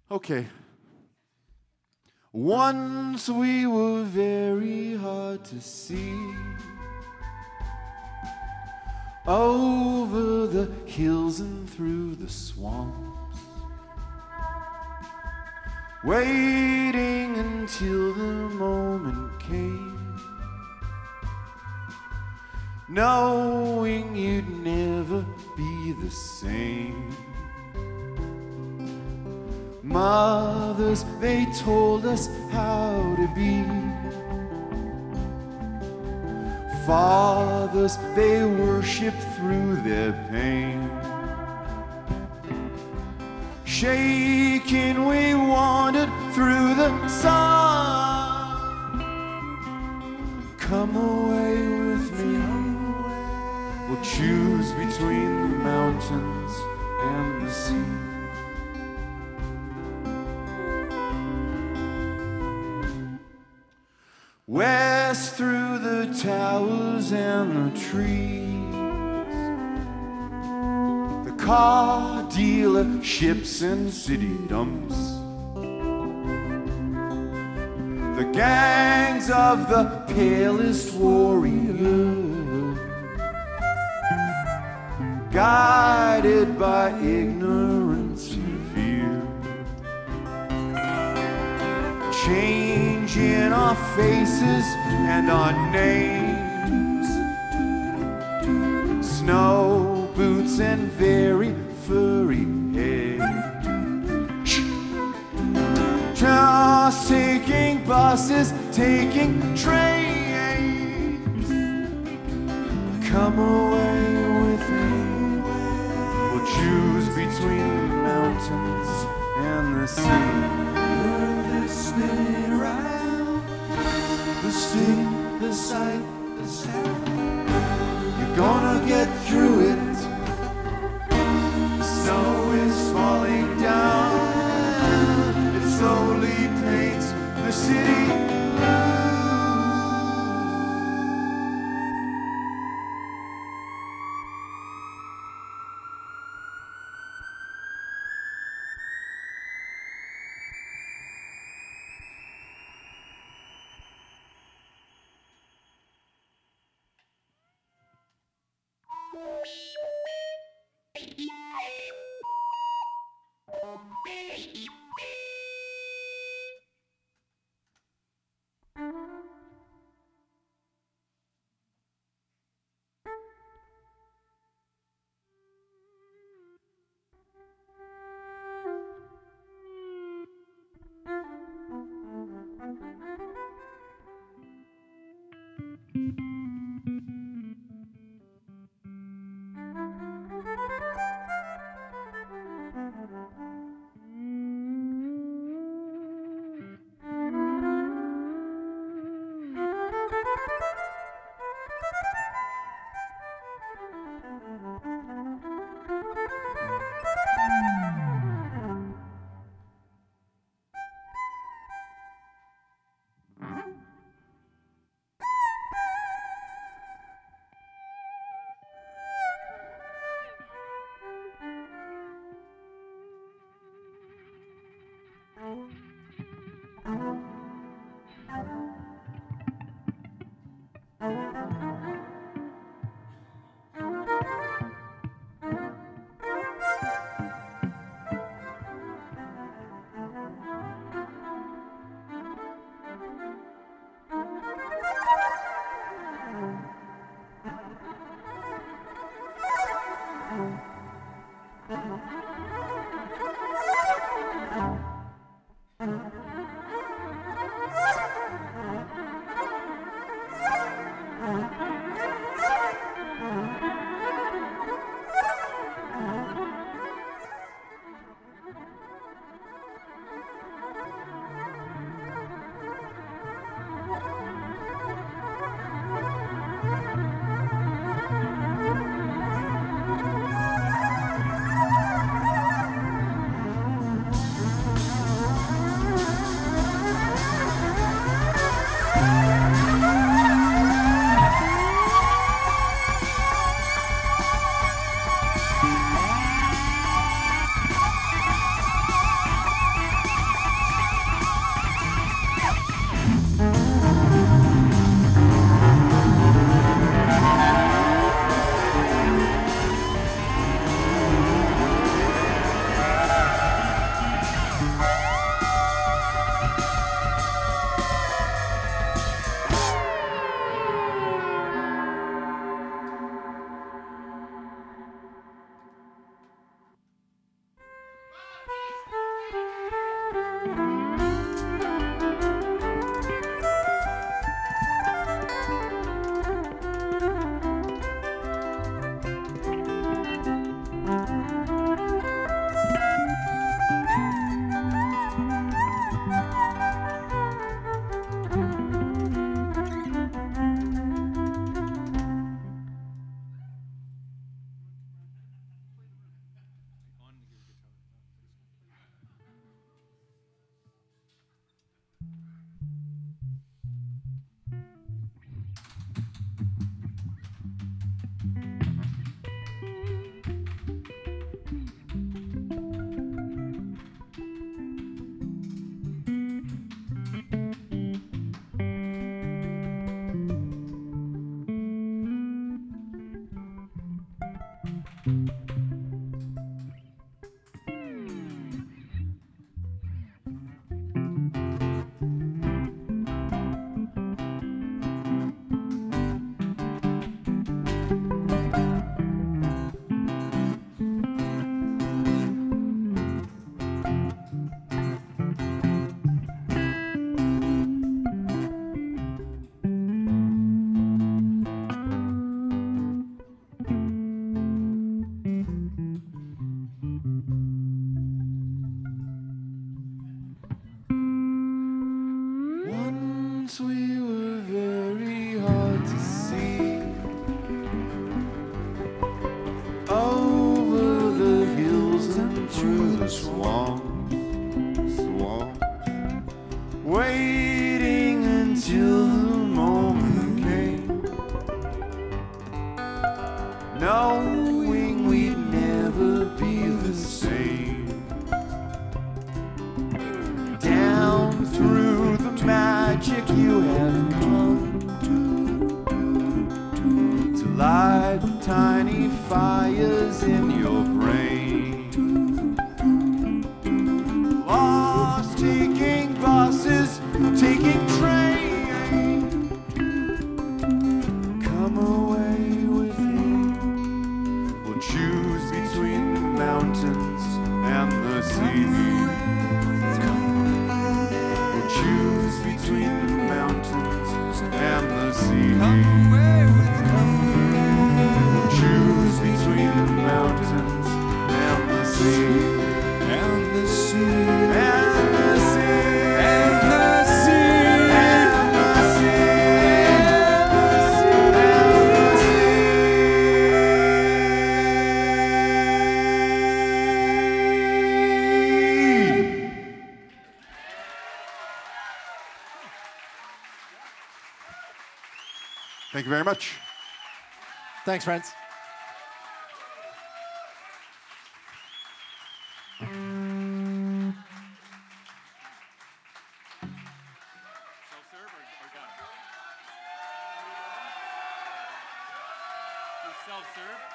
Okay. Once we were very hard to see. Over the hills and through the swamps, waiting until the moment came, knowing you'd never be the same. Mothers, they told us how to be. Fathers, they worship through their pain. Shaking, we wandered through the sun. Come away with me. We'll choose between the mountains and the sea. West through the towers and the trees, the car dealerships and city dumps, the gangs of the palest warriors, guided by ignorance and fear. Changing our faces and our names, snow boots and very furry hair. Just taking buses, taking trains. Come away with me. We'll choose between the mountains and the sea. Spinning around, the city, the sight, the sound. You're gonna get through it. The snow is falling down. It slowly paints the city blue. and through the magic you have come to light tiny fires in your brain. Lost, taking buses, taking train. Come away with me. We'll choose between the mountains and the sea. We'll choose between the mountains and the sea. We'll choose between the mountains and the sea. And the sea. And the sea. And the sea. And the sea. Thank you very much. Thanks, friends. Self-serve?